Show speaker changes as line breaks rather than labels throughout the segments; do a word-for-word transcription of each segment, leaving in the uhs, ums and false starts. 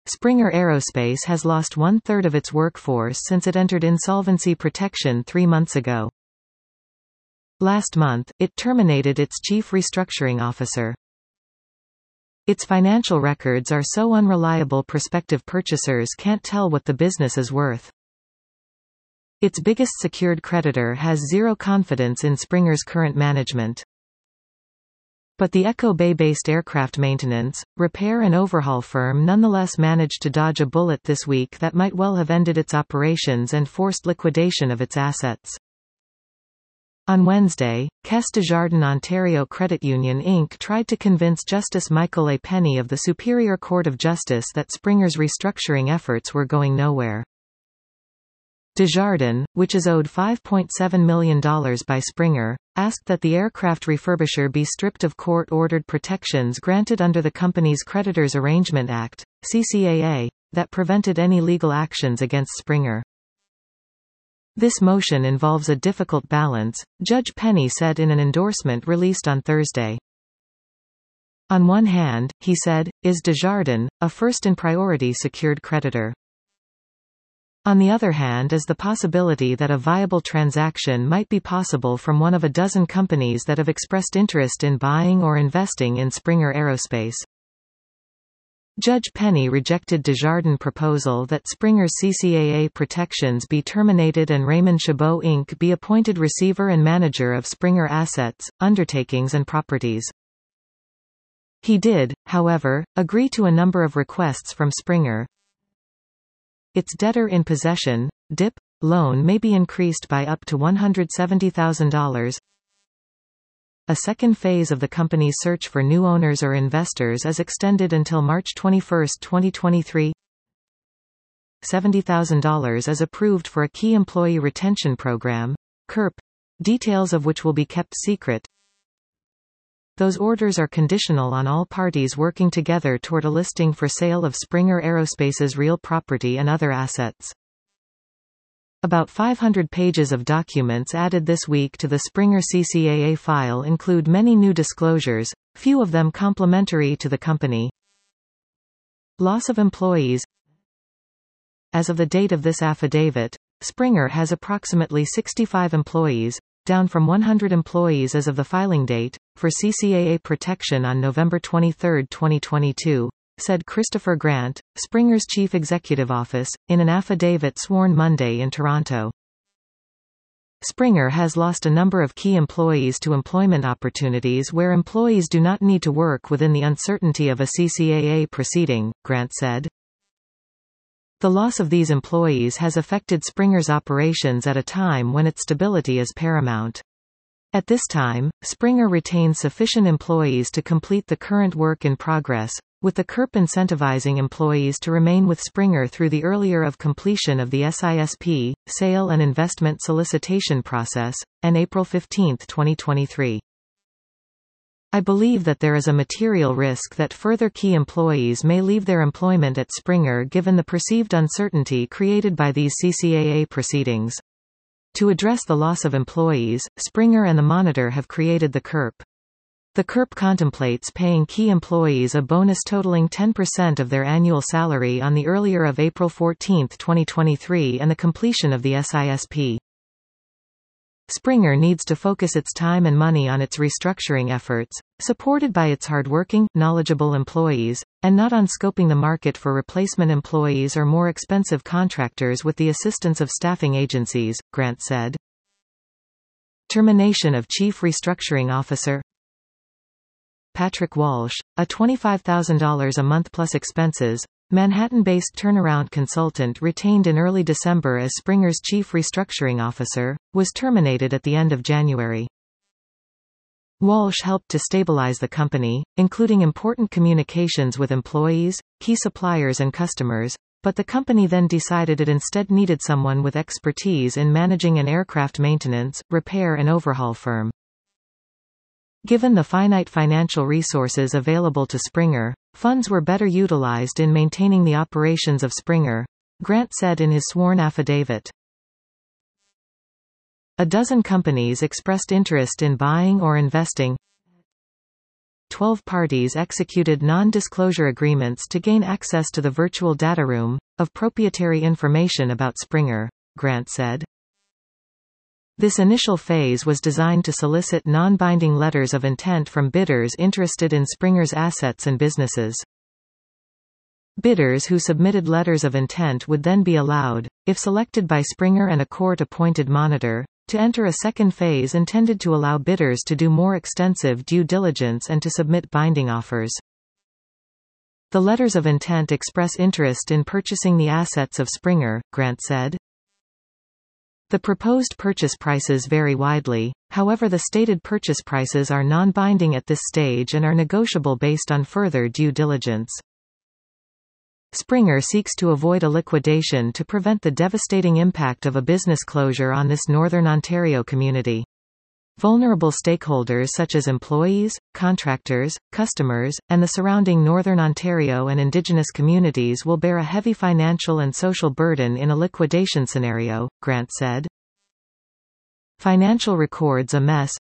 Springer Aerospace has lost one-third of its workforce since it entered insolvency protection three months ago. Last month, it terminated its chief restructuring officer. Its financial records are so unreliable prospective purchasers can't tell what the business is worth. Its biggest secured creditor has zero confidence in Springer's current management. But the Echo Bay-based aircraft maintenance, repair and overhaul firm nonetheless managed to dodge a bullet this week that might well have ended its operations and forced liquidation of its assets. On Wednesday, Caisse Desjardins Ontario Credit Union Incorporated tried to convince Justice Michael A. Penny of the Superior Court of Justice that Springer's restructuring efforts were going nowhere. Desjardins, which is owed five point seven million dollars by Springer, asked that the aircraft refurbisher be stripped of court-ordered protections granted under the company's Creditors Arrangement Act, C C A A, that prevented any legal actions against Springer. This motion involves a difficult balance, Judge Penny said in an endorsement released on Thursday. On one hand, he said, is Desjardins, a first-in-priority secured creditor. On the other hand is the possibility that a viable transaction might be possible from one of a dozen companies that have expressed interest in buying or investing in Springer Aerospace. Judge Penny rejected Desjardins' proposal that Springer's C C A A protections be terminated and Raymond Chabot Incorporated be appointed receiver and manager of Springer assets, undertakings and properties. He did, however, agree to a number of requests from Springer. Its debtor in possession, D I P, loan may be increased by up to one hundred seventy thousand dollars. A second phase of the company's search for new owners or investors is extended until March twenty-first, twenty twenty-three. seventy thousand dollars is approved for a key employee retention program, C E R P, details of which will be kept secret. Those orders are conditional on all parties working together toward a listing for sale of Springer Aerospace's real property and other assets. About five hundred pages of documents added this week to the Springer C C A A file include many new disclosures, few of them complementary to the company. Loss of employees. As of the date of this affidavit, Springer has approximately sixty-five employees, down from one hundred employees as of the filing date, for C C A A protection on November twenty-third, twenty twenty-two, said Christopher Grant, Springer's chief executive office, in an affidavit sworn Monday in Toronto. Springer has lost a number of key employees to employment opportunities where employees do not need to work within the uncertainty of a C C A A proceeding, Grant said. The loss of these employees has affected Springer's operations at a time when its stability is paramount. At this time, Springer retains sufficient employees to complete the current work in progress, with the C E R P incentivizing employees to remain with Springer through the earlier of completion of the S I S P, sale and investment solicitation process, and April fifteenth, twenty twenty-three. I believe that there is a material risk that further key employees may leave their employment at Springer given the perceived uncertainty created by these C C A A proceedings. To address the loss of employees, Springer and the Monitor have created the C E R P. The C E R P contemplates paying key employees a bonus totaling ten percent of their annual salary on the earlier of April fourteenth, twenty twenty-three and the completion of the S I S P. Springer needs to focus its time and money on its restructuring efforts, supported by its hardworking, knowledgeable employees, and not on scoping the market for replacement employees or more expensive contractors with the assistance of staffing agencies, Grant said. Termination of Chief Restructuring Officer. Patrick Walsh, a twenty-five thousand dollars a month plus expenses, Manhattan-based turnaround consultant retained in early December as Springer's chief restructuring officer, was terminated at the end of January. Walsh helped to stabilize the company, including important communications with employees, key suppliers and customers, but the company then decided it instead needed someone with expertise in managing an aircraft maintenance, repair and overhaul firm. Given the finite financial resources available to Springer, funds were better utilized in maintaining the operations of Springer, Grant said in his sworn affidavit. A dozen companies expressed interest in buying or investing. twelve parties executed non-disclosure agreements to gain access to the virtual data room of proprietary information about Springer, Grant said. This initial phase was designed to solicit non-binding letters of intent from bidders interested in Springer's assets and businesses. Bidders who submitted letters of intent would then be allowed, if selected by Springer and a court-appointed monitor, to enter a second phase intended to allow bidders to do more extensive due diligence and to submit binding offers. The letters of intent express interest in purchasing the assets of Springer, Grant said. The proposed purchase prices vary widely, however the stated purchase prices are non-binding at this stage and are negotiable based on further due diligence. Springer seeks to avoid a liquidation to prevent the devastating impact of a business closure on this Northern Ontario community. Vulnerable stakeholders such as employees, contractors, customers, and the surrounding Northern Ontario and Indigenous communities will bear a heavy financial and social burden in a liquidation scenario, Grant said. Financial records a mess.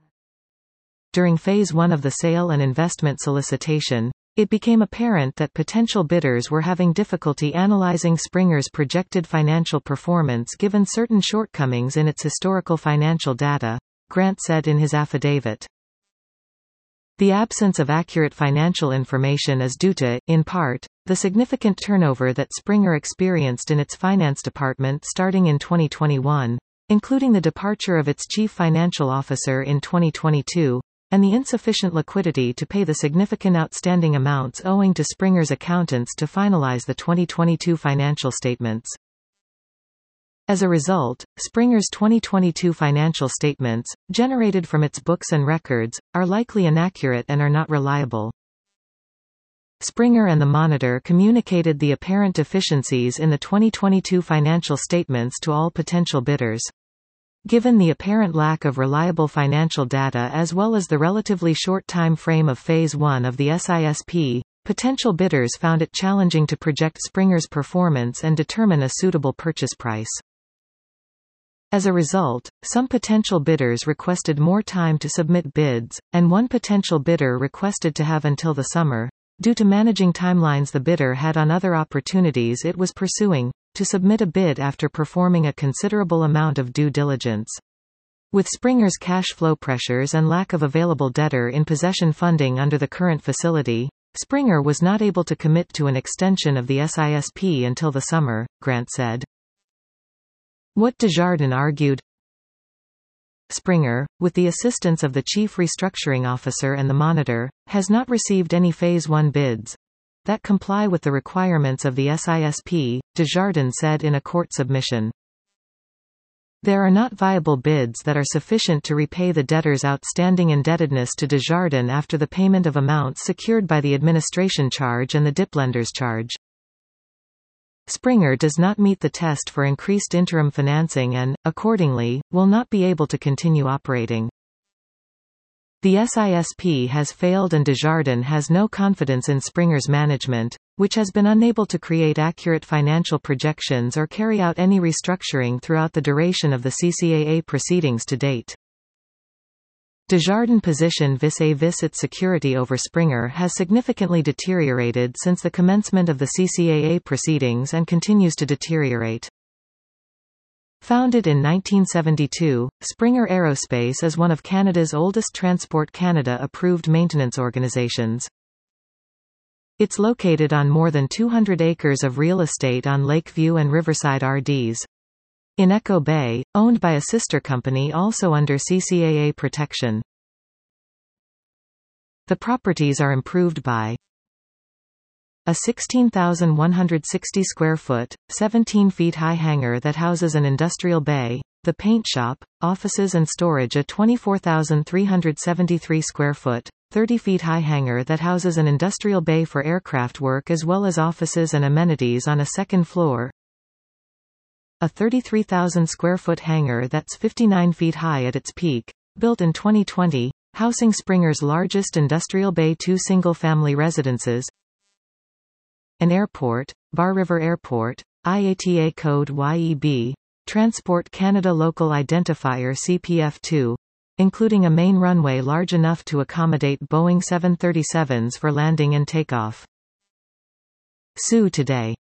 During Phase one of the sale and investment solicitation, it became apparent that potential bidders were having difficulty analyzing Springer's projected financial performance given certain shortcomings in its historical financial data, Grant said in his affidavit. The absence of accurate financial information is due to, in part, the significant turnover that Springer experienced in its finance department starting in twenty twenty-one, including the departure of its chief financial officer in twenty twenty-two, and the insufficient liquidity to pay the significant outstanding amounts owing to Springer's accountants to finalize the twenty twenty-two financial statements. As a result, Springer's twenty twenty-two financial statements, generated from its books and records, are likely inaccurate and are not reliable. Springer and the Monitor communicated the apparent deficiencies in the twenty twenty-two financial statements to all potential bidders. Given the apparent lack of reliable financial data as well as the relatively short time frame of Phase one of the S I S P, potential bidders found it challenging to project Springer's performance and determine a suitable purchase price. As a result, some potential bidders requested more time to submit bids, and one potential bidder requested to have until the summer, due to managing timelines the bidder had on other opportunities it was pursuing, to submit a bid after performing a considerable amount of due diligence. With Springer's cash flow pressures and lack of available debtor-in-possession funding under the current facility, Springer was not able to commit to an extension of the S I S P until the summer, Grant said. What Desjardins argued. Springer, with the assistance of the Chief Restructuring Officer and the Monitor, has not received any Phase one bids that comply with the requirements of the S I S P, Desjardins said in a court submission. There are not viable bids that are sufficient to repay the debtor's outstanding indebtedness to Desjardins after the payment of amounts secured by the administration charge and the diplender's charge. Springer does not meet the test for increased interim financing and, accordingly, will not be able to continue operating. The S I S P has failed and Desjardins has no confidence in Springer's management, which has been unable to create accurate financial projections or carry out any restructuring throughout the duration of the C C A A proceedings to date. Desjardins' position vis-a-vis its security over Springer has significantly deteriorated since the commencement of the C C A A proceedings and continues to deteriorate. Founded in nineteen seventy-two, Springer Aerospace is one of Canada's oldest Transport Canada-approved maintenance organizations. It's located on more than two hundred acres of real estate on Lakeview and Riverside R Ds. In Echo Bay, owned by a sister company also under C C A A protection. The properties are improved by a sixteen thousand one hundred sixty square foot, seventeen feet high hangar that houses an industrial bay, the paint shop, offices and storage. A twenty-four thousand three hundred seventy-three square foot, thirty feet high hangar that houses an industrial bay for aircraft work as well as offices and amenities on a second floor. A thirty-three thousand square foot hangar that's fifty-nine feet high at its peak, built in twenty twenty, housing Springer's largest industrial bay. Two single-family residences. An airport, Bar River Airport, I A T A code Y E B, Transport Canada Local Identifier C P F two, including a main runway large enough to accommodate Boeing seven thirty-sevens for landing and takeoff. S U today